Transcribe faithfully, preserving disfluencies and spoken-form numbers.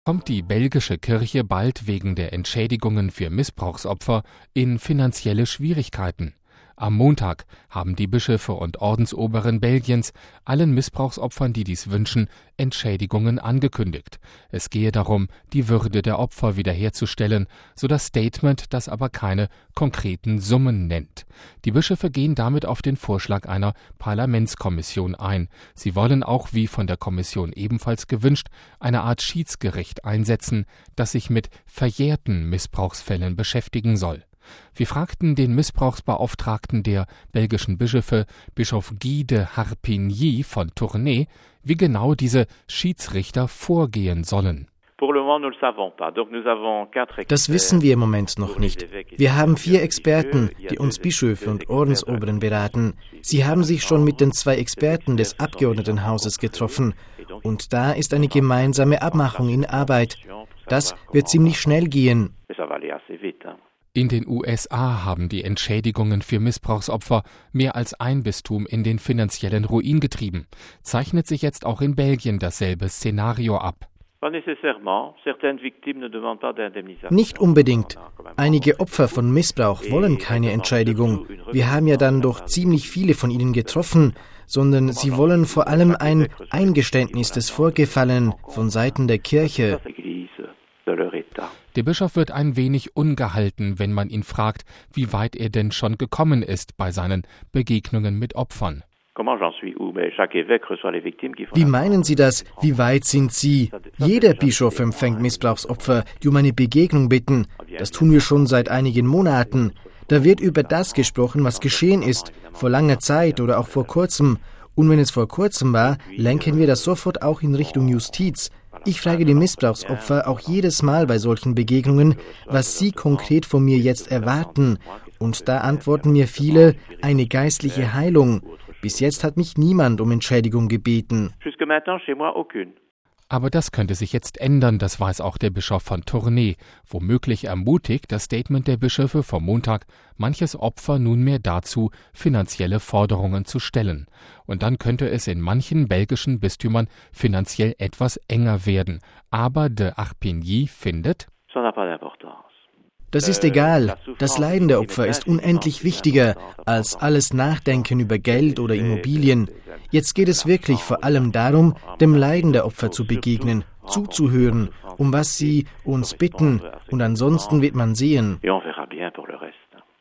Kommt die belgische Kirche bald wegen der Entschädigungen für Missbrauchsopfer in finanzielle Schwierigkeiten? Am Montag haben die Bischöfe und Ordensoberen Belgiens allen Missbrauchsopfern, die dies wünschen, Entschädigungen angekündigt. Es gehe darum, die Würde der Opfer wiederherzustellen, so das Statement, das aber keine konkreten Summen nennt. Die Bischöfe gehen damit auf den Vorschlag einer Parlamentskommission ein. Sie wollen auch, wie von der Kommission ebenfalls gewünscht, eine Art Schiedsgericht einsetzen, das sich mit verjährten Missbrauchsfällen beschäftigen soll. Wir fragten den Missbrauchsbeauftragten der belgischen Bischöfe, Bischof Guy de Harpigny von Tournai, wie genau diese Schiedsrichter vorgehen sollen. Das wissen wir im Moment noch nicht. Wir haben vier Experten, die uns Bischöfe und Ordensoberen beraten. Sie haben sich schon mit den zwei Experten des Abgeordnetenhauses getroffen. Und da ist eine gemeinsame Abmachung in Arbeit. Das wird ziemlich schnell gehen. In den U S A haben die Entschädigungen für Missbrauchsopfer mehr als ein Bistum in den finanziellen Ruin getrieben. Zeichnet sich jetzt auch in Belgien dasselbe Szenario ab? Nicht unbedingt. Einige Opfer von Missbrauch wollen keine Entschädigung. Wir haben ja dann doch ziemlich viele von ihnen getroffen, sondern sie wollen vor allem ein Eingeständnis des Vorgefallenen von Seiten der Kirche. Der Bischof wird ein wenig ungehalten, wenn man ihn fragt, wie weit er denn schon gekommen ist bei seinen Begegnungen mit Opfern. Wie meinen Sie das? Wie weit sind Sie? Jeder Bischof empfängt Missbrauchsopfer, die um eine Begegnung bitten. Das tun wir schon seit einigen Monaten. Da wird über das gesprochen, was geschehen ist, vor langer Zeit oder auch vor kurzem. Und wenn es vor kurzem war, lenken wir das sofort auch in Richtung Justiz. Ich frage die Missbrauchsopfer auch jedes Mal bei solchen Begegnungen, was sie konkret von mir jetzt erwarten. Und da antworten mir viele, eine geistliche Heilung. Bis jetzt hat mich niemand um Entschädigung gebeten. Aber das könnte sich jetzt ändern, das weiß auch der Bischof von Tournai. Womöglich ermutigt das Statement der Bischöfe vom Montag manches Opfer nunmehr dazu, finanzielle Forderungen zu stellen. Und dann könnte es in manchen belgischen Bistümern finanziell etwas enger werden. Aber de Harpigny findet: Das ist egal. Das Leiden der Opfer ist unendlich wichtiger als alles Nachdenken über Geld oder Immobilien. Jetzt geht es wirklich vor allem darum, dem Leiden der Opfer zu begegnen, zuzuhören, um was sie uns bitten, und ansonsten wird man sehen.